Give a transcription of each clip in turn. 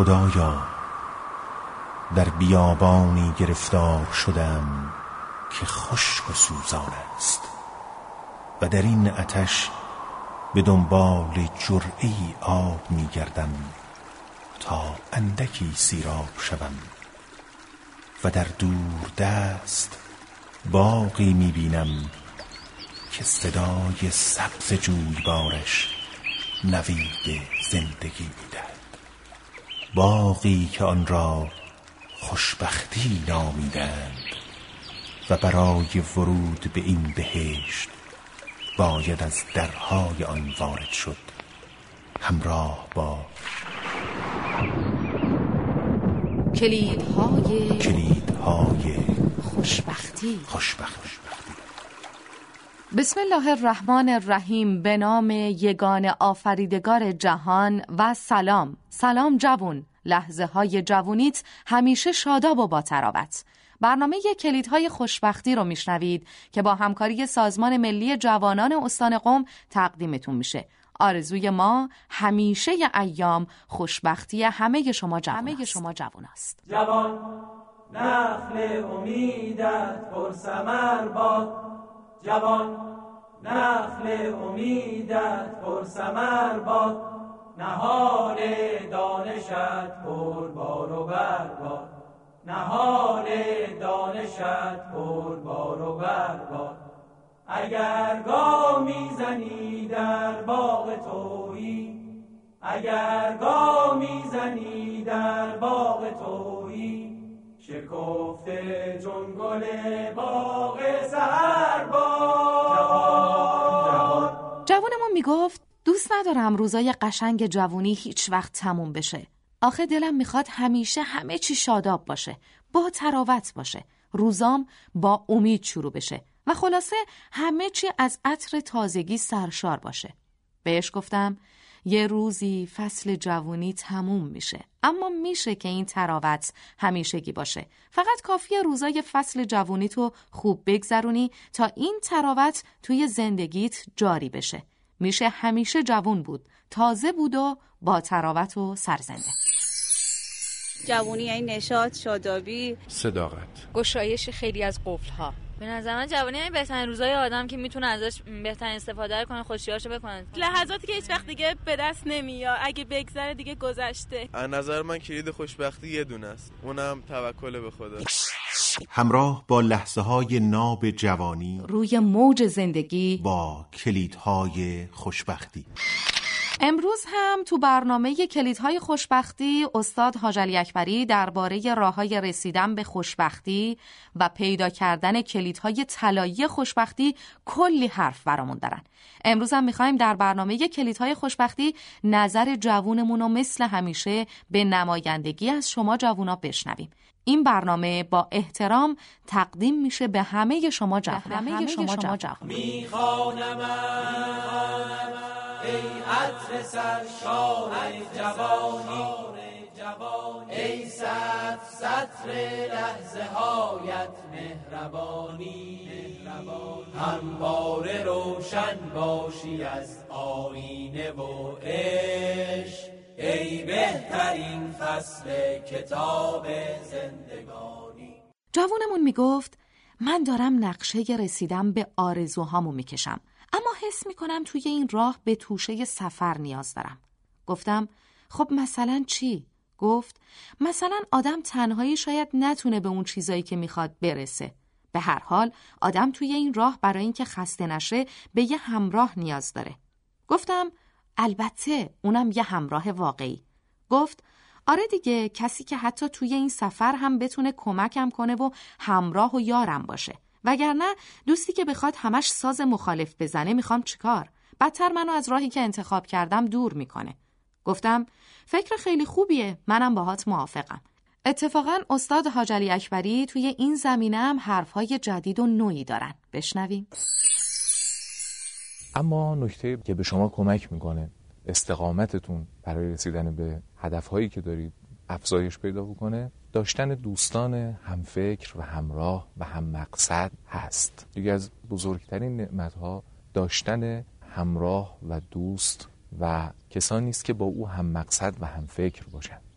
خدایا در بیابانی گرفتار شدم که خشک و سوزان است و در این آتش به دنبال جرعه‌ای آب می‌گردم تا اندکی سیراب شوم و در دور دست باغی می‌بینم که صدای سبز جویبارش نوید زندگی می‌دهد. باغی که آن را خوشبختی نامیدند و برای ورود به این بهشت باید از درهای آن وارد شد همراه با کلیدهای خوشبختی. بسم الله الرحمن الرحیم. به نام یگان آفریدگار جهان و سلام. سلام جوون. لحظه های جوونیت همیشه شاداب و با تراوت. برنامه کلیدهای خوشبختی رو میشنوید که با همکاری سازمان ملی جوانان استان قم تقدیمتون میشه. آرزوی ما همیشه ایام خوشبختی همه شما جوان است. جوان نخل امیدت پر ثمر باد، جوان نخل امیدت پر ثمر باد، نهال دانشت پر بار و بر باد، نهال دانشت پر بار و بر باد. اگر گام میزنی در باغ تویی، اگر گام میزنی در باغ تویی، شکفته چون گل باغ سحر باد. جوانمون میگفت دوست ندارم روزای قشنگ جوونی هیچ وقت تموم بشه. آخه دلم میخواد همیشه همه چی شاداب باشه، با تراوت باشه، روزام با امید شروع بشه و خلاصه همه چی از عطر تازگی سرشار باشه. بهش گفتم یه روزی فصل جوونی تموم میشه، اما میشه که این تراوت همیشگی باشه. فقط کافیه روزای فصل جوونی تو خوب بگذرونی تا این تراوت توی زندگیت جاری بشه. میشه همیشه جوون بود، تازه بود و با تراوت و سرزنده. جوونی یعنی نشاط، شادابی، صداقت، گشایش خیلی از قفل‌ها. به نظر من جوانی یعنی بهترین روزای آدم که میتونه ازش بهترین استفاده کنه، خوشیاشو بکنه. لحظاتی که هیچ وقت دیگه به دست نمیاد، اگه بگذره دیگه گذشته. از نظر من کلید خوشبختی یه دونه است، اونم توکل به خدا. همراه با لحظه های ناب جوانی روی موج زندگی با کلیدهای خوشبختی. امروز هم تو برنامه کلیدهای خوشبختی استاد حاج علی اکبری درباره راه‌های رسیدن به خوشبختی و پیدا کردن کلیدهای طلایی خوشبختی کلی حرف برامون دارن. امروز هم می‌خوایم در برنامه کلیدهای خوشبختی نظر جوونمون رو مثل همیشه به نمایندگی از شما جوونا بشنویم. این برنامه با احترام تقدیم میشه به همه شما جوان. میخوانم ای عطر سرشار جوانی، ای سطر لحظه هایت مهربانی، همواره روشن باشی از آینه و عشق، ای بهترین فصل کتاب زندگانی. جوانمون میگفت من دارم نقشه رسیدن به آرزوهامو میکشم، اما حس میکنم توی این راه به توشه سفر نیاز دارم. گفتم خب مثلا چی؟ گفت مثلا آدم تنهایی شاید نتونه به اون چیزایی که میخواد برسه. به هر حال آدم توی این راه برای اینکه خسته نشه به یه همراه نیاز داره. گفتم البته اونم یه همراه واقعی. گفت آره دیگه، کسی که حتی توی این سفر هم بتونه کمکم کنه و همراه و یارم باشه. وگرنه دوستی که بخواد همش ساز مخالف بزنه میخوام چیکار؟ بدتر منو از راهی که انتخاب کردم دور میکنه. گفتم فکر خیلی خوبیه، منم باهات موافقم. اتفاقا استاد حاج علی اکبری توی این زمینه هم حرفهای جدید و نوعی دارن. بشنویم. اما نکته که به شما کمک میکنه استقامتتون برای رسیدن به هدفهایی که دارید افزایش پیدا بکنه، داشتن دوستان همفکر و همراه و هم مقصد هست. دیگه از بزرگترین نعمتها داشتن همراه و دوست و کسانی است که با او هم مقصد و هم فکر باشن.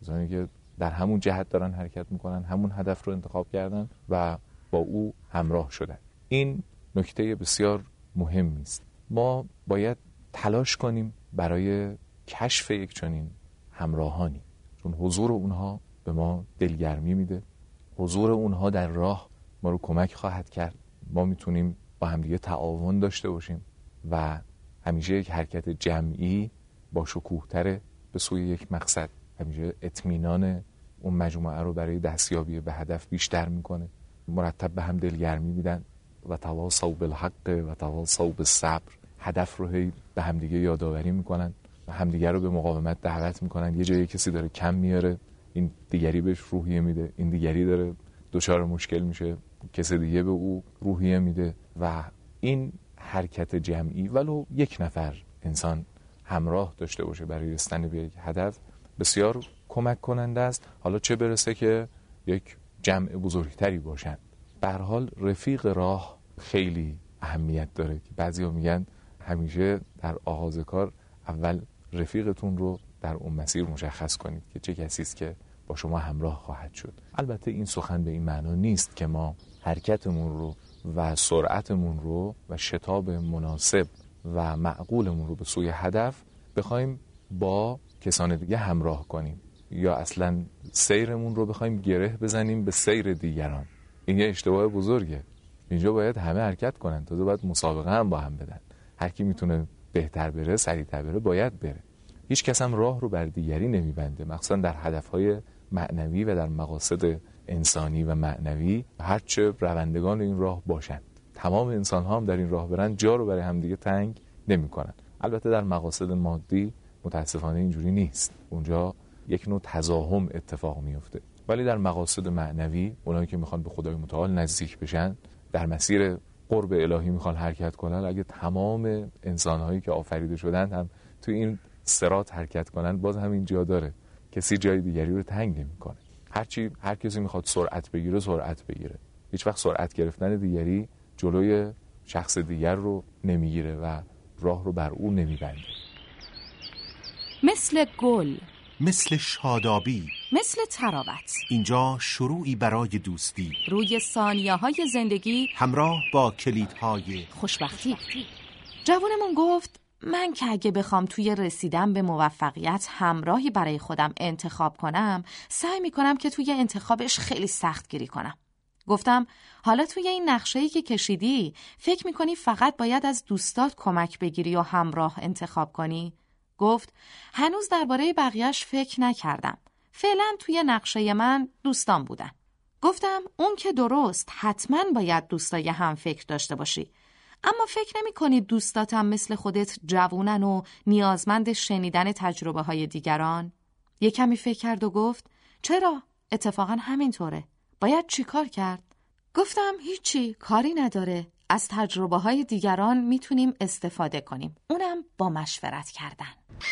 کسانی که در همون جهت دارن حرکت میکنن، همون هدف رو انتخاب کردن و با او همراه شدن. این نکته بسیار مهمی است. ما باید تلاش کنیم برای کشف یک چنین همراهانی، چون حضور اونها به ما دلگرمی میده. حضور اونها در راه ما رو کمک خواهد کرد. ما میتونیم با همدیگه تعاون داشته باشیم و همیشه یک حرکت جمعی با شکوه‌تر به سوی یک مقصد، همیشه اطمینان اون مجموعه رو برای دستیابی به هدف بیشتر میکنه. مرتب به هم دلگرمی میدن و تواصوا بالحق و تواصوا بالصبر. هدف رو هی به همدیگه یادآوری میکنن و همدیگه رو به مقاومت دعوت میکنن. یه جایی کسی داره کم میاره، این دیگری بهش روحیه میده، این دیگری داره دچار مشکل میشه، کسی دیگه به او روحیه میده و این حرکت جمعی ولو یک نفر انسان همراه داشته باشه برای رسیدن به یک هدف بسیار کمک کننده است. حالا چه برسه که یک جمع بزرگتری باشند. به هر حال رفیق راه خیلی اهمیت داره که بعضیا میگن همیشه در آغاز کار اول رفیقتون رو در اون مسیر مشخص کنید که چه کسی است که با شما همراه خواهد شد. البته این سخن به این معنا نیست که ما حرکتمون رو و سرعتمون رو و شتاب مناسب و معقولمون رو به سوی هدف بخوایم با کسان دیگه همراه کنیم یا اصلا سیرمون رو بخوایم گره بزنیم به سیر دیگران. این یه اشتباه بزرگه. اینجا باید همه حرکت کنن، تازه باید مسابقه هم با هم بدن. هر کی میتونه بهتر بره، سریعتر بره باید بره. هیچ کس هم راه رو بر دیگری نمیبنده، مخصوصا در هدفهای معنوی و در مقاصد انسانی و معنوی. هرچه روندگان این راه باشند، تمام انسان ها هم در این راه برن، جا رو برای همدیگه تنگ نمیکنن. البته در مقاصد مادی متاسفانه اینجوری نیست، اونجا یک نوع تزاحم اتفاق میفته. ولی در مقاصد معنوی، اونایی که میخوان به خدای متعال نزدیک بشن، در مسیر قرب الهی میخوان حرکت کنن، اگه تمام انسانهایی که آفریده شدن هم تو این صراط حرکت کنن، باز همین جا داره، کسی جای دیگری رو تنگ نمیکنه. هر کسی میخواد سرعت بگیره سرعت بگیره، هیچ وقت سرعت گرفتن دیگری جلوی شخص دیگر رو نمیگیره و راه رو بر او نمیبنده. مثل گل، مثل شادابی، مثل تراوت، اینجا شروعی برای دوستی، روی ثانیه‌های زندگی همراه با کلیدهای خوشبختی. جوانمون گفت من که اگه بخوام توی رسیدن به موفقیت همراهی برای خودم انتخاب کنم، سعی میکنم که توی انتخابش خیلی سخت گیری کنم. گفتم حالا توی این نقشه‌ای که کشیدی فکر میکنی فقط باید از دوستات کمک بگیری و همراه انتخاب کنی؟ گفت هنوز درباره بقیه‌اش فکر نکردم. فعلا توی نقشه من دوستان بودن. گفتم اون که درست، حتما باید دوستای هم فکر داشته باشی. اما فکر نمی کنی دوستاتم مثل خودت جوونن و نیازمند شنیدن تجربه های دیگران؟ یه کمی فکر کرد و گفت چرا؟ اتفاقا همینطوره. باید چی کار کرد؟ گفتم هیچی، کاری نداره. از تجربه های دیگران میتونیم استفاده کنیم، اونم با مشورت کردن.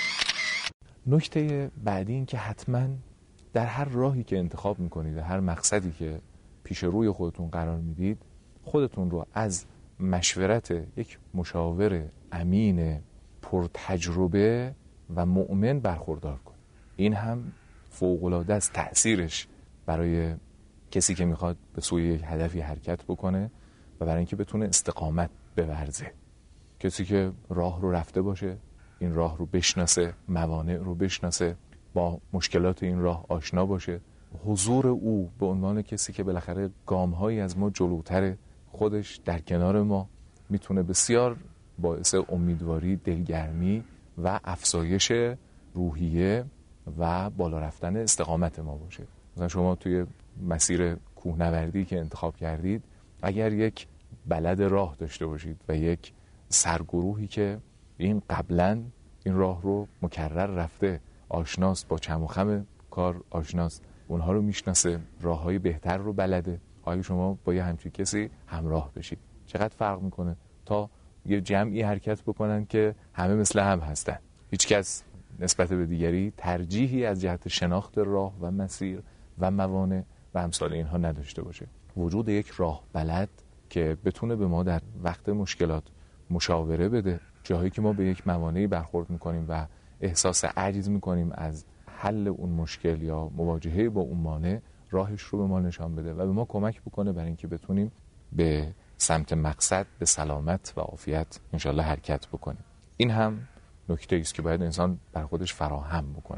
نکته بعدی این که حتما در هر راهی که انتخاب میکنید، هر مقصدی که پیش روی خودتون قرار میدید، خودتون رو از مشورت یک مشاور امین پرتجربه و مؤمن برخوردار کنید. این هم فوق‌العاده است تأثیرش برای کسی که میخواد به سوی یک هدفی حرکت بکنه و برای اینکه بتونه استقامت بورزه. کسی که راه رو رفته باشه، این راه رو بشناسه، موانع رو بشناسه، با مشکلات این راه آشنا باشه. حضور او به عنوان کسی که بالاخره گام‌هایی از ما جلوتره، خودش در کنار ما، میتونه بسیار باعث امیدواری، دلگرمی و افزایش روحیه و بالا رفتن استقامت ما باشه. مثلا شما توی مسیر کوهنوردی که انتخاب کردید، اگر یک بلد راه داشته باشید و یک سرگروهی که این قبلا این راه رو مکرر رفته، آشناست، با چم و خم کار آشناست، اونها رو میشناسه، راههای بهتر رو بلده، آیا شما با یه همچین کسی همراه بشید؟ چقدر فرق میکنه تا یه جمعی حرکت بکنن که همه مثل هم هستن، هیچ کس نسبت به دیگری ترجیحی از جهت شناخت راه و مسیر و موانع و امثال اینها نداشته باشه. وجود یک راه بلد که بتونه به ما در وقت مشکلات مشاوره بده، جاهایی که ما به یک موانعی برخورد میکنیم و احساس عجز میکنیم از حل اون مشکل یا مواجهه با اون مانع راهش رو به ما نشان بده و به ما کمک بکنه برای اینکه بتونیم به سمت مقصد به سلامت و عافیت انشالله حرکت بکنیم. این هم نکته است که باید انسان بر خودش فراهم بکنه.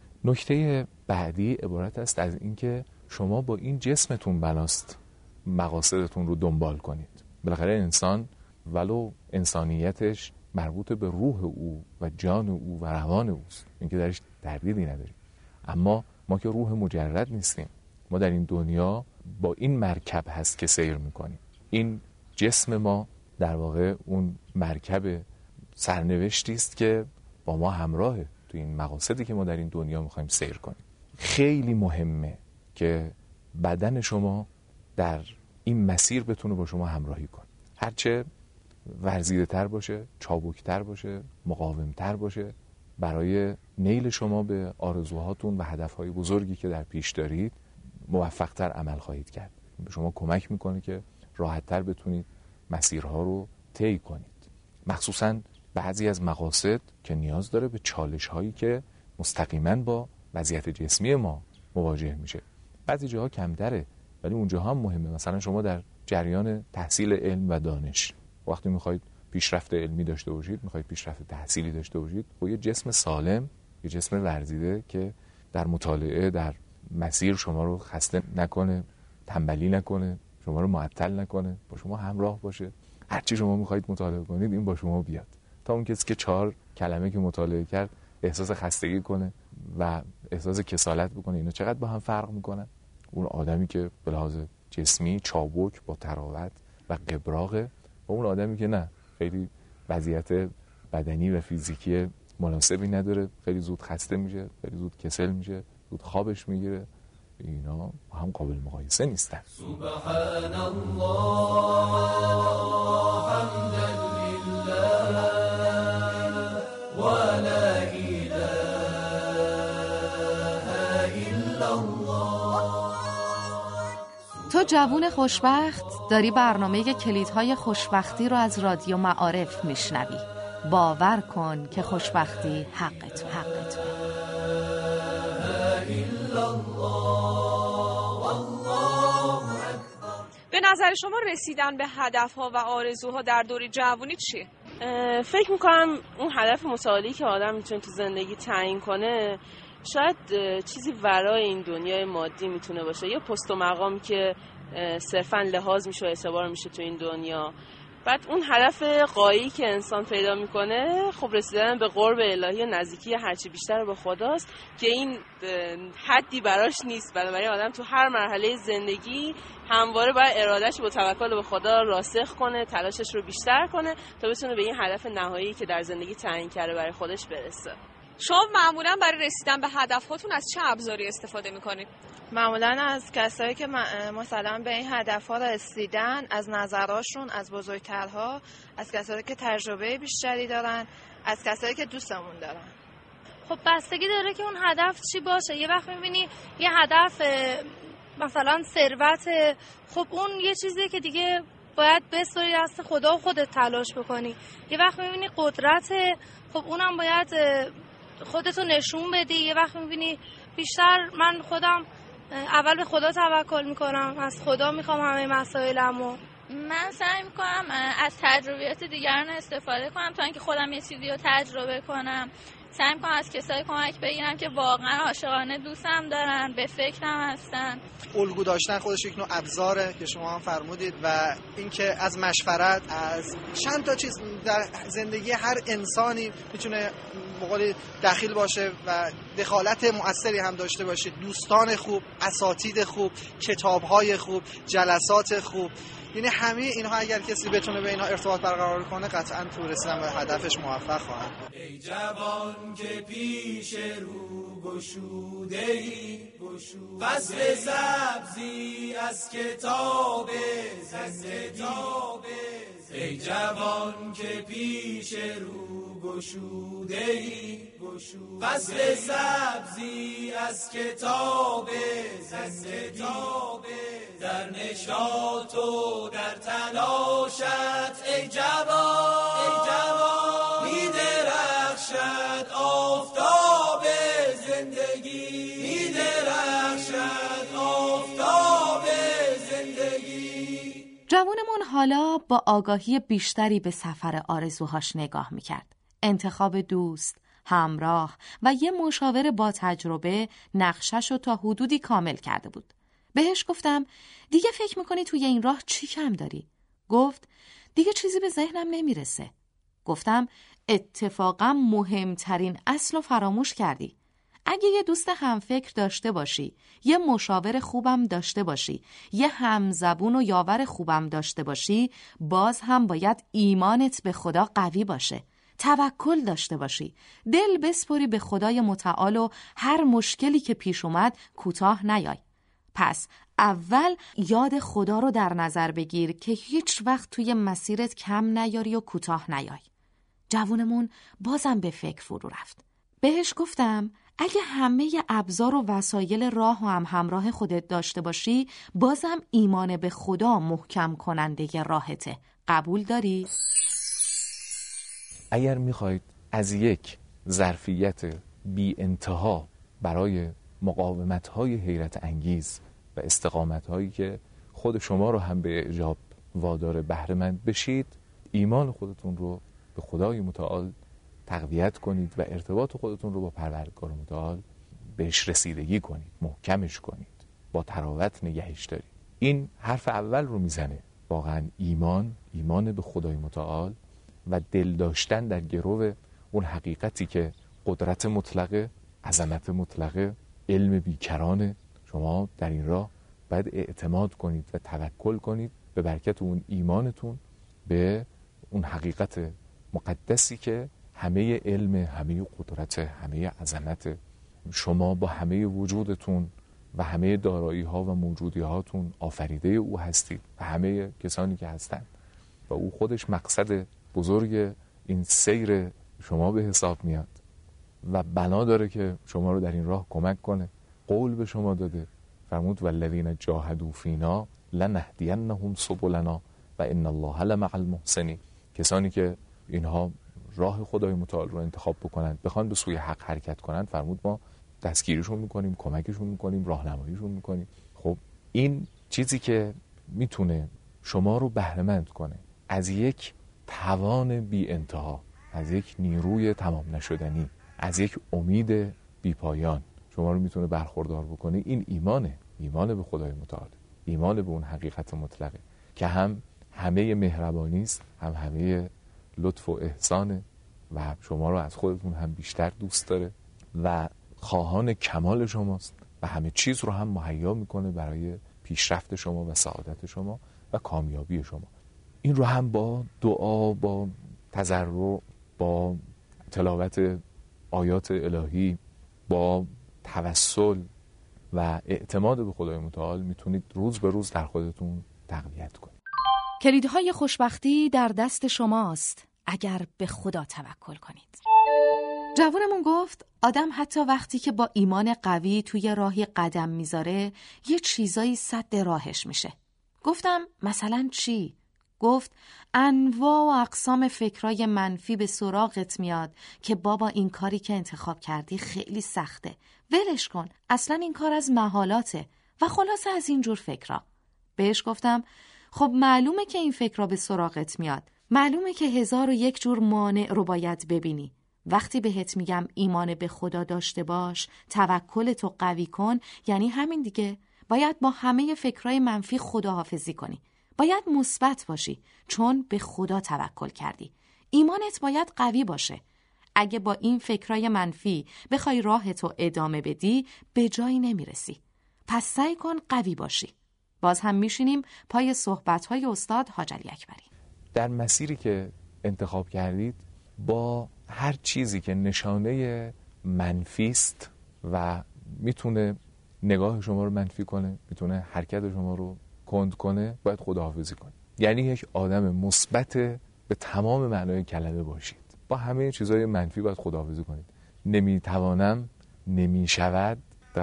نکته بعدی عبارت است از اینکه شما با این جسمتون بناست مقاصدتون رو دنبال کنید. بالاخره انسان ولو انسانیتش مربوط به روح او و جان او و روان اوست، اینکه درش تردیدی نداریم. اما ما که روح مجرد نیستیم، ما در این دنیا با این مرکب هست که سیر میکنیم. این جسم ما در واقع اون مرکب سرنوشتی است که با ما همراهه تو این مقاصدی که ما در این دنیا میخوایم سیر کنیم. خیلی مهمه که بدن شما در این مسیر بتونه با شما همراهی کنه. هرچه ورزیده تر باشه، چابک تر باشه، مقاوم تر باشه، برای نیل شما به آرزوهاتون و هدفهای بزرگی که در پیش دارید موفق تر عمل خواهید کرد. به شما کمک میکنه که راحت تر بتونید مسیرها رو طی کنید. مخصوصاً بعضی از مقاصد که نیاز داره به چالش هایی که مستقیما با وضعیت جسمی ما مواجه میشه. بعضی جاها کمتره ولی اون جاها هم مهمه. مثلا شما در جریان تحصیل علم و دانش وقتی میخواید پیشرفت علمی داشته باشید، میخواید پیشرفت تحصیلی داشته باشید، با یه جسم سالم، یه جسم ورزیده که در مطالعه در مسیر شما رو خسته نکنه، تنبلی نکنه، شما رو معطل نکنه، با شما همراه باشه. هرچی شما میخواید مطالعه کنید این با شما بیاد. تا اون کسی که 4 کلمه که مطالعه کرد احساس خستگی کنه و احساس کسالت بکنه، اینا چقدر با هم فرق میکنن. اون آدمی که به لحاظ جسمی چابک با تراوت و قبراقه و اون آدمی که نه، خیلی وضعیت بدنی و فیزیکی مناسبی نداره، خیلی زود خسته میشه، خیلی زود کسل میشه، زود خوابش میگیره، اینا هم قابل مقایسه نیستن. سبحان الله حمدا لله و لا اله الا الله. تو جوون خوشبخت داری برنامه کلیدهای خوشبختی رو از رادیو معارف میشنوی. باور کن که خوشبختی حق تو. به نظر شما رسیدن به هدفها و آرزوها در دوره جوانی چیه؟ فکر میکنم اون هدف متعالی که آدم میتونه تو زندگی تعیین کنه شاید چیزی ورای این دنیای مادی میتونه باشه، یا پست و مقام که صرفاً لحاظ میشه و اعتبار میشه تو این دنیا. بعد اون هدف غایی که انسان پیدا میکنه خب رسیدن به قرب الهی و نزدیکی هرچی بیشتر به خداست که این حدی براش نیست. بنابراین آدم تو هر مرحله زندگی همواره باید ارادهش با توکل به خدا راسخ کنه، تلاشش رو بیشتر کنه تا بتونه به این هدف نهایی که در زندگی تعیین کرده برای خودش برسه. شما معمولا برای رسیدن به هدفهاتون از چه ابزاری استفاده میکنید؟ معمولا از کسایی که مثلا به این هدفها رسیدن، از نظراشون، از بزرگترها، از کسایی که تجربه بیشتری دارن، از کسایی که دوستمون دارن. خب بستگی داره که اون هدف چی باشه. یه وقت میبینی یه هدف مثلا ثروت، خب اون یه چیزیه که دیگه باید بسپاری دست خدا و خودت تلاش بکنی. یه وقت میبینی قدرت، خب اونم باید خودتو نشون بدی. یه وقت میبینی بیشتر من خودم اول به خدا توکل میکنم، از خدا میخوام همه مسائلمو. من سعی میکنم از تجربیات دیگران استفاده کنم تا اینکه خودم یه چیزی رو تجربه کنم. سعی میکنم از کسایی کمک بگیرم که واقعا عاشقانه دوستم دارن، به فکرم هستن. الگو داشتن خودش یک نوع ابزاره که شما هم فرمودید و اینکه از مشورت، از چند تا چیز در زندگی هر انسانی میتونه بقولی دخیل باشه و دخالت مؤثری هم داشته باشه. دوستان خوب، اساتید خوب، کتاب‌های خوب، جلسات خوب، یعنی همه اینها اگر کسی بتونه به اینها ارتباط برقرار کنه قطعاً تو رسیدن به هدفش موفق خواهد بود. ای جوان که پیش رو گشوده‌ای، فصل سبزی از کتاب زندگی. ای جوان که پیش رو گشوده‌ای، فصل سبزی از کتاب زندگی. در نشاط و در تلاشت ای جوان، می درخشد آفتاب زندگی. جوونمون حالا با آگاهی بیشتری به سفر آرزوهاش نگاه میکرد. انتخاب دوست، همراه و یه مشاور با تجربه نقشه‌شو تا حدودی کامل کرده بود. بهش گفتم دیگه فکر میکنی توی این راه چی کم داری؟ گفت دیگه چیزی به ذهنم نمیرسه. گفتم اتفاقا مهمترین اصل رو فراموش کردی. اگه یه دوست همفکر داشته باشی، یه مشاور خوبم داشته باشی، یه همزبون و یاور خوبم داشته باشی، باز هم باید ایمانت به خدا قوی باشه. توکل داشته باشی، دل بسپری به خدای متعال و هر مشکلی که پیش اومد کوتاه نیای. پس اول یاد خدا رو در نظر بگیر که هیچ وقت توی مسیرت کم نیاری و کوتاه نیای. جوونمون بازم به فکر فرو رفت. بهش گفتم اگه همه ابزار و وسایل راه و هم همراه خودت داشته باشی، بازم ایمان به خدا محکم کننده راهته. قبول داری؟ اگر میخواید از یک ظرفیت بی انتها برای مقاومت‌های حیرت انگیز و استقامت‌هایی که خود شما رو هم به اعجاب وادار بهره مند بشید، ایمان خودتون رو به خدای متعال تقویت کنید و ارتباط خودتون رو با پروردگار متعال بهش رسیدگی کنید، محکمش کنید، با تراوت نگهش دارید. این حرف اول رو میزنه. واقعا ایمان به خدای متعال و دل داشتن در گرو اون حقیقتی که قدرت مطلقه، عظمت مطلقه، علم بیکرانه. شما در این راه باید اعتماد کنید و توکل کنید به برکت اون ایمانتون به اون حقیقت مقدسی که همه علم، همه قدرت، همه عظمت، شما با همه وجودتون و همه دارایی ها و موجودی هاتون آفریده او هستید و همه کسانی که هستند و او خودش مقصد بزرگ این سیر شما به حساب میاد و بنا داره که شما رو در این راه کمک کنه. قول به شما داده، فرمود والذین جاهدوا فینا لنهدینهم سبلنا و ان الله لمع المحسنین. کسانی که اینها راه خدای متعال رو انتخاب بکنند، بخوان به سوی حق حرکت کنند، فرمود ما دستگیریشون میکنیم، کمکشون میکنیم، راهنماییشون میکنیم. خب این چیزی که میتونه شما رو بهره مند کنه از یک توان بی انتها، از یک نیروی تمام نشدنی، از یک امید بی پایان شما رو میتونه برخوردار بکنه، این ایمان به خدای متعال، ایمان به اون حقیقت مطلقه که هم همه مهربانی است، هم همه لطف و احسانه و شما رو از خودتون هم بیشتر دوست داره و خواهان کمال شماست و همه چیز رو هم مهیا میکنه برای پیشرفت شما و سعادت شما و کامیابی شما. این رو هم با دعا، با تضرع، با تلاوت آیات الهی، با توسل و اعتماد به خدای متعال میتونید روز به روز در خودتون تقویت کنید. کلیدهای خوشبختی در دست شماست اگر به خدا توکل کنید. جوانمون گفت آدم حتی وقتی که با ایمان قوی توی راهی قدم میذاره یه چیزایی سد راهش میشه. گفتم مثلا چی؟ گفت انواع و اقسام فکرای منفی به سراغت میاد که بابا این کاری که انتخاب کردی خیلی سخته، ولش کن، اصلا این کار از محالاته و خلاصه از اینجور فکرا. بهش گفتم خب معلومه که این فکرا به سراغت میاد، معلومه که 1001 جور مانع رو باید ببینی. وقتی بهت میگم ایمان به خدا داشته باش، توکلتو قوی کن، یعنی همین دیگه. باید با همه فکرای منفی خداحافظی کنی. باید مثبت باشی چون به خدا توکل کردی. ایمانت باید قوی باشه. اگه با این فکرای منفی بخوای راهتو ادامه بدی به جایی نمیرسی. پس سعی کن قوی باشی. باز هم میشینیم پای صحبت‌های استاد حاج علی اکبری. در مسیری که انتخاب کردید با هر چیزی که نشانه منفی است و میتونه نگاه شما رو منفی کنه، میتونه حرکت شما رو کند کنه، باید خداحافظی کنید. یعنی یک آدم مثبت به تمام معنای کلمه باشید. با همه چیزهای منفی باید خداحافظی کنید. نمیتوانم، نمیشود،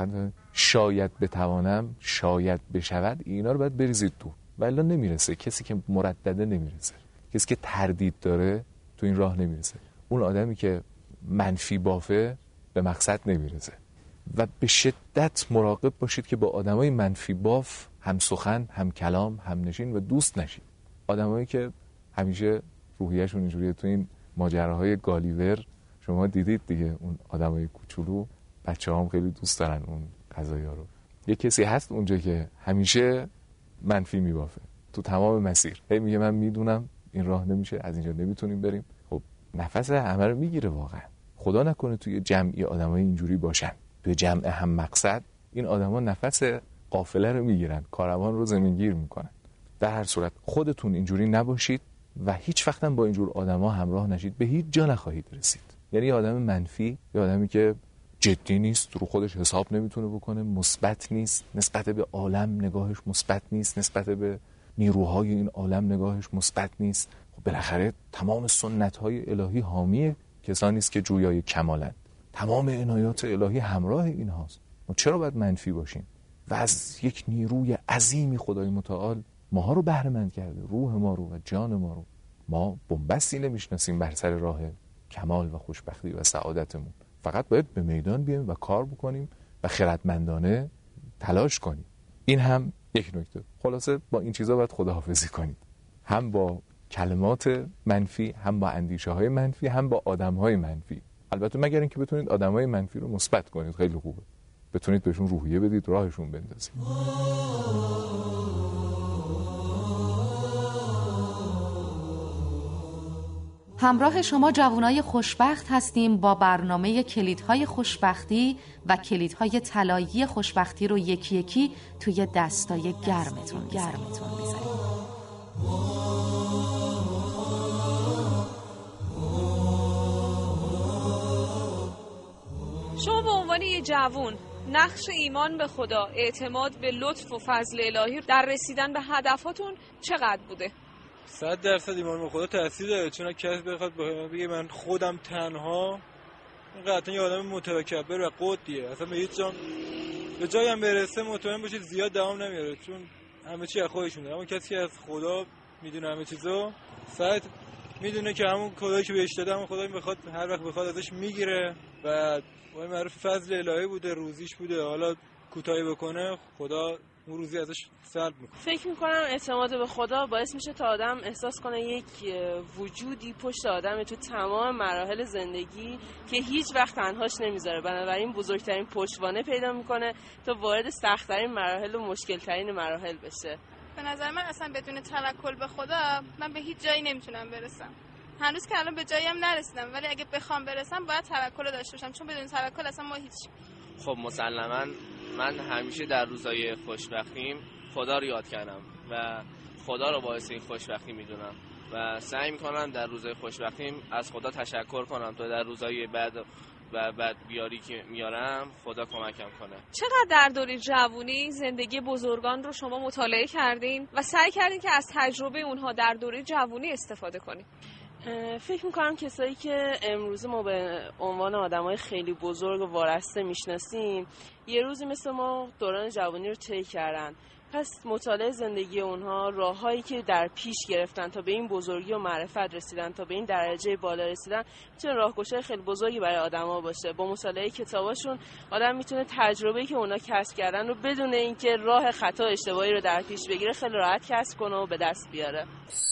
شاید بتوانم، شاید بشود، اینا رو باید بریزید تو. ولی نمیرسه. کسی که مردده نمیرسه. کسی که تردید داره تو این راه نمیرسه. اون آدمی که منفی بافه به مقصد نمیرسه. و به شدت مراقب باشید که با آدمای منفی باف هم سخن، هم کلام، هم نشین و دوست نشید. آدمایی که همیشه روحیه‌شون اینجوریه. تو این ماجراهای گالیور شما دیدید دیگه، اون آدمای کوچولو، بچه‌هام خیلی دوست دارن اون غذایا رو. یه کسی هست اونجا که همیشه منفی میبافه تو تمام مسیر. هی میگه من میدونم این راه نمیشه، از اینجا نمیتونیم بریم. خب نفس همه رو میگیره واقعا. خدا نکنه توی جمعی آدمای اینجوری باشن، توی جمع هم مقصد این آدما نفس قافله رو میگیرن، کاروان رو زمینگیر میکنن. در هر صورت خودتون اینجوری نباشید و هیچ وقت با اینجور آدما همراه نشید، به هیچ جا نخواهید رسید. یعنی یه آدم منفی، یه آدمی که جدی نیست، رو خودش حساب نمیتونه بکنه، مثبت نیست، نسبت به عالم نگاهش مثبت نیست، نسبت به نیروهای این عالم نگاهش مثبت نیست. خب بالاخره تمام سنت‌های الهی حامی کسانی است که جویای کمالند. تمام عنایات الهی همراه اینهاست. ما چرا باید منفی باشیم؟ و از یک نیروی عظیمی خدای متعال ماها رو بهره مند کرده، روح ما رو و جان ما رو. ما بنبستی نمیشناسیم بر سر راه کمال و خوشبختی و سعادتمون. فقط باید به میدان بیایم و کار بکنیم و خردمندانه تلاش کنیم. این هم یک نکته. خلاصه با این چیزا باید خداحافظی کنید، هم با کلمات منفی، هم با اندیشه های منفی، هم با آدم های منفی. البته مگر اینکه بتونید آدم های منفی رو مثبت کنید، خیلی خوبه، بتونید بهشون روحیه بدید، راهشون بندازید. همراه شما جوانای خوشبخت هستیم با برنامه کلیدهای خوشبختی و کلیدهای طلایی خوشبختی رو یکی یکی توی دستای گرمتون می‌ذاریم. شما به عنوان یه جوون نقش ایمان به خدا، اعتماد به لطف و فضل الهی در رسیدن به هدفاتون چقدر بوده؟ 100% ایمان به خدا تاثیر داره، چون کسی بخواد بگه من خودم تنها، این قطعا یه آدم متکبر و قطعیه، اصلا به هیچ به جایی هم برسه مطمئن باشید زیاد دوام نمیاره، چون همه چی از خودشون داره. اما کسی که از خدا میدونه همه چیزو، سعی میدونه که همون خدایی که بهش داده همون خدایی بخواد هر وقت بخواد ازش میگیره و وای معروف فضل الهی بوده، روزیش بوده، حالا کوتاهی بکنه خدا اون روزی ازش سلب میکنه. فکر میکنم اعتماد به خدا باعث میشه تا آدم احساس کنه یک وجودی پشت آدمه تو تمام مراحل زندگی که هیچ وقت تنهاش نمیذاره، بنابراین بزرگترین پشتوانه پیدا میکنه تا وارد سخت‌ترین مراحل و مشکل‌ترین مراحل بشه. به نظر من اصلا بدون توکل به خدا من به هیچ جایی نمیتونم برسم. هنوز که الان به جایی هم نرسیدم، ولی اگه بخوام برسم باید توکل داشته باشم، چون بدون توکل اصلا ما هیچ. خب مسلماً من همیشه در روزهای خوشبختیم خدا رو یاد کردم و خدا رو باعث این خوشبختی میدونم و سعی میکنم در روزهای خوشبختیم از خدا تشکر کنم تا در روزهای بعد و بعد بیاری که میارم خدا کمکم کنه. چقدر در دوره جوونی زندگی بزرگان رو شما مطالعه کردین و سعی کردین که از تجربه اونها در دوره جوونی استفاده کنین؟ فکر میکنم کسایی که امروز ما به عنوان آدمای خیلی بزرگ و وارسته میشناسیم یه روزی مثل ما دوران جوانی رو طی کردن. پس مطالعه زندگی اونها، راههایی که در پیش گرفتن تا به این بزرگی و معرفت رسیدن، تا به این درجه بالا رسیدن، میتونه راهگشای خیلی بزرگی برای آدما باشه. با مطالعه کتاباشون آدم میتونه تجربه‌ای که اونا کسب کردن رو بدون اینکه راه خطا اشتباهی رو در پیش بگیره خیلی راحت کسب کنه و به دست بیاره.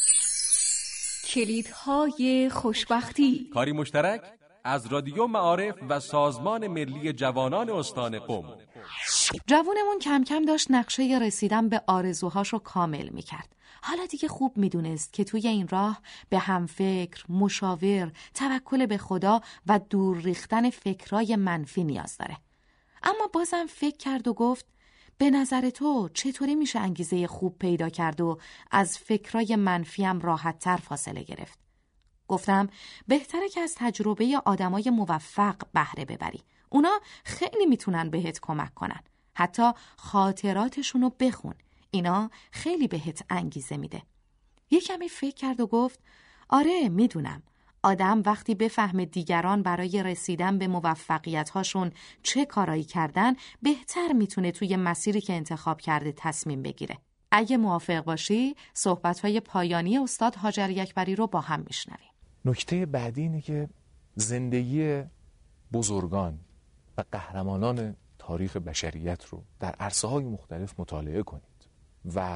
کلیدهای خوشبختی، کاری مشترک از رادیو معارف و سازمان ملی جوانان استان قم. جوونمون کم کم داشت نقشه رسیدن به آرزوهاشو کامل میکرد. حالا دیگه خوب میدونست که توی این راه به همفکر، مشاور، توکل به خدا و دور ریختن فکرای منفی نیاز داره. اما بازم فکر کرد و گفت به نظر تو چطوری میشه انگیزه خوب پیدا کرد و از فکرای منفی هم راحت تر فاصله گرفت؟ گفتم بهتره که از تجربه آدمای موفق بهره ببری. اونا خیلی میتونن بهت کمک کنن. حتی خاطراتشونو بخون. اینا خیلی بهت انگیزه میده. یه کمی فکر کرد و گفت آره میدونم. آدم وقتی بفهمه دیگران برای رسیدن به موفقیت‌هاشون چه کارایی کردن، بهتر میتونه توی مسیری که انتخاب کرده تصمیم بگیره. اگه موافق باشی، صحبت‌های پایانی استاد هاجر اکبری رو با هم میشنویم. نکته بعدی اینه که زندگی بزرگان و قهرمانان تاریخ بشریت رو در عرصه‌های مختلف مطالعه کنید و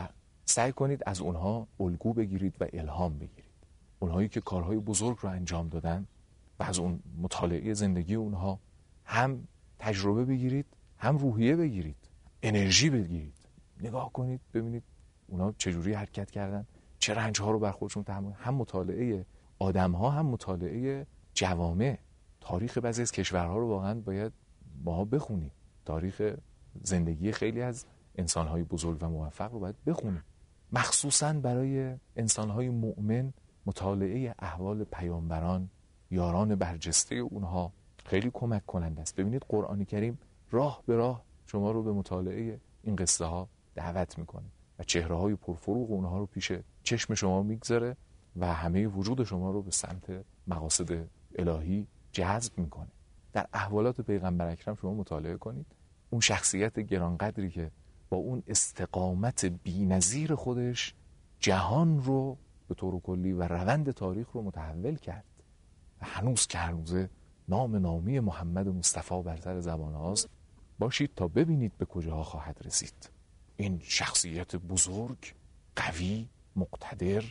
سعی کنید از اونها الگو بگیرید و الهام بگیرید. اونهایی که کارهای بزرگ رو انجام دادن و از اون مطالعه زندگی اونها هم تجربه بگیرید، هم روحیه بگیرید، انرژی بگیرید. نگاه کنید ببینید اونها چجوری حرکت کردن، چه رنج‌ها رو بر خودشون تحمل. هم مطالعه آدم‌ها، هم مطالعه جوامع. تاریخ بعضی از کشورها رو واقعا باید ماها بخونیم. تاریخ زندگی خیلی از انسان‌های بزرگ و موفق رو باید بخونیم. مخصوصاً برای انسان‌های مؤمن مطالعه احوال پیامبران، یاران برجسته اونها خیلی کمک کننده است. ببینید قرآن کریم راه به راه شما رو به مطالعه این قصه ها دعوت میکنه و چهره های پرفروغ اونها رو پیش چشم شما میگذاره و همه وجود شما رو به سمت مقاصد الهی جذب میکنه. در احوالات پیغمبر اکرم شما مطالعه کنید، اون شخصیت گرانقدری که با اون استقامت بی‌نظیر خودش جهان رو به طور کلی و روند تاریخ رو متحول کرد و هنوز که هنوزه نامی محمد مصطفی بر سر زبان هاست. باشید تا ببینید به کجاها خواهد رسید. این شخصیت بزرگ، قوی، مقتدر،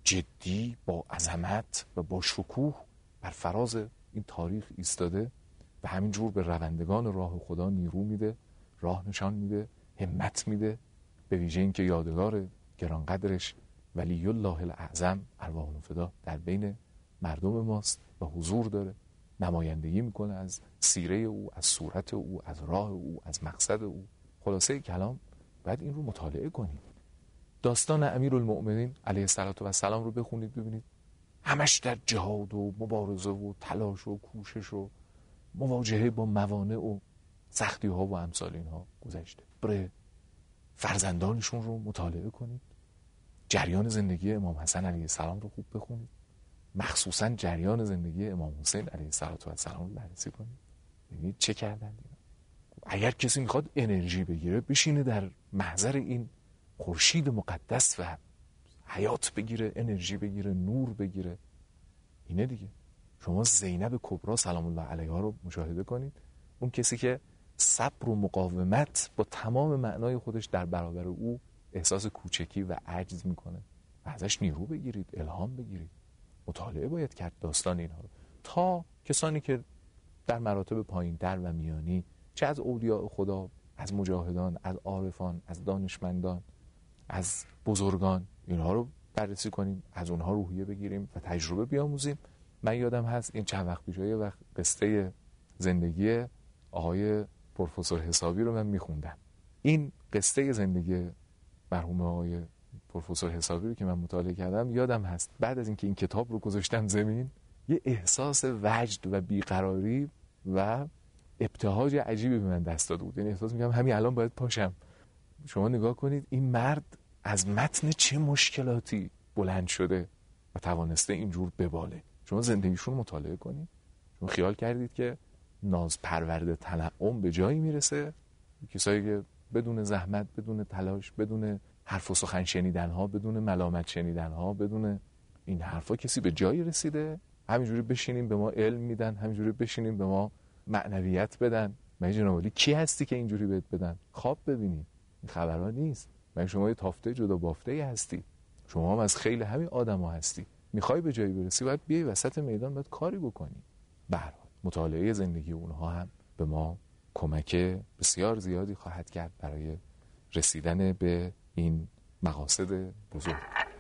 جدی، با عظمت و با شکوه بر فراز این تاریخ ایستاده و همینجور به روندگان راه خدا نیرو میده، راه نشان میده، همت میده. به ویژه این که یادگار گرانقدرش ولی الله الاعظم ارواح الفدا در بین مردم ماست و حضور داره، نمایندگی میکنه از سیره او، از صورت او، از راه او، از مقصد او. خلاصه کلام باید این رو مطالعه کنید. داستان امیرالمؤمنین علیه السلام رو بخونید ببینید همش در جهاد و مبارزه و تلاش و کوشش و مواجهه با موانع و سختی ها و امثال اینها گذشته. بره فرزندانشون رو مطالعه کنید، جریان زندگی امام حسن علیه السلام رو خوب بخونید، مخصوصا جریان زندگی امام حسین علیه السلام رو بررسی کنید، ببینید چه کردن اینا. اگر کسی میخواد انرژی بگیره بشینه در محضر این خورشید مقدس و حیات بگیره، انرژی بگیره، نور بگیره. اینه دیگه. شما زینب کبرا سلام الله علیها رو مشاهده کنید، اون کسی که صبر و مقاومت با تمام معنای خودش در برابر او احساس کوچکی و عجز میکنه. ازش نیرو بگیرید، الهام بگیرید. مطالعه باید کرد داستان اینها رو. تا کسانی که در مراتب پایین‌تر و میانی، چه از اولیاء خدا، از مجاهدان، از عارفان، از دانشمندان، از بزرگان، اینها رو بررسی کنیم، از اونها روحیه بگیریم و تجربه بیاموزیم. من یادم هست این چند وقت پیش یه وقت قصه زندگی آقای پروفسور حسابی رو من میخوندم. این قصه زندگی مرحوم آقای پروفسور حسابی رو که من مطالعه کردم یادم هست بعد از اینکه این کتاب رو گذاشتم زمین یه احساس وجد و بیقراری و ابتهاج عجیبی به من دست داده بود. یعنی احساس می‌کردم همین الان باید پاشم. شما نگاه کنید این مرد از متن چه مشکلاتی بلند شده و توانسته اینجور بباله. شما زندگیشون رو مطالعه کنید. شما خیال کردید که ناز پرورده تنعم به جایی میرسه؟ کسایی که بدون زحمت، بدون تلاش، بدون حرف و سخن شنیدن ها، بدون ملامت شنیدن ها، بدون این حرفا کسی به جایی رسیده؟ همینجوری بشینیم به ما علم میدن، همینجوری بشینیم به ما معنویت بدن. مگه جناب عالی کی هستی که اینجوری بهت بدن؟ خواب ببینی. این خبرها نیست. مگه شما یه تافته جدا بافته هستی؟ شما هم از خیلی همین آدما هستی. میخوای به جایی برسی باید بیای وسط میدان باید کاری بکنی. به هر حال مطالعه زندگی اونها هم به ما کمک بسیار زیادی خواهد کرد برای رسیدن به این مقاصد بزرگ.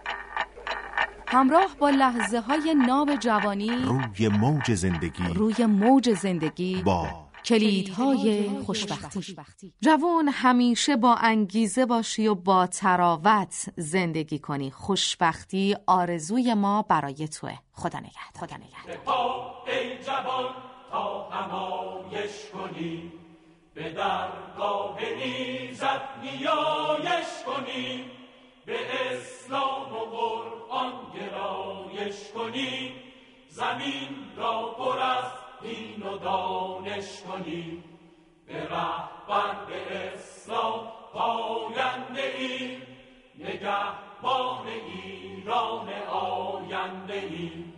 همراه با لحظه های ناب جوانی روی موج زندگی با کلیدهای خوشبختی. جوان همیشه با انگیزه باشی و با تراوت زندگی کنی. خوشبختی آرزوی ما برای توه. خدا نگهدار. ای جوان تا همایش کنی، به درگاه ایزد نیایش کنی، به اسلام و قرآن گرایش کنی، زمین را پر از دین و دانش کنی، به رهبر به اسلام پاینده ای، نگهبان ایران آینده ای.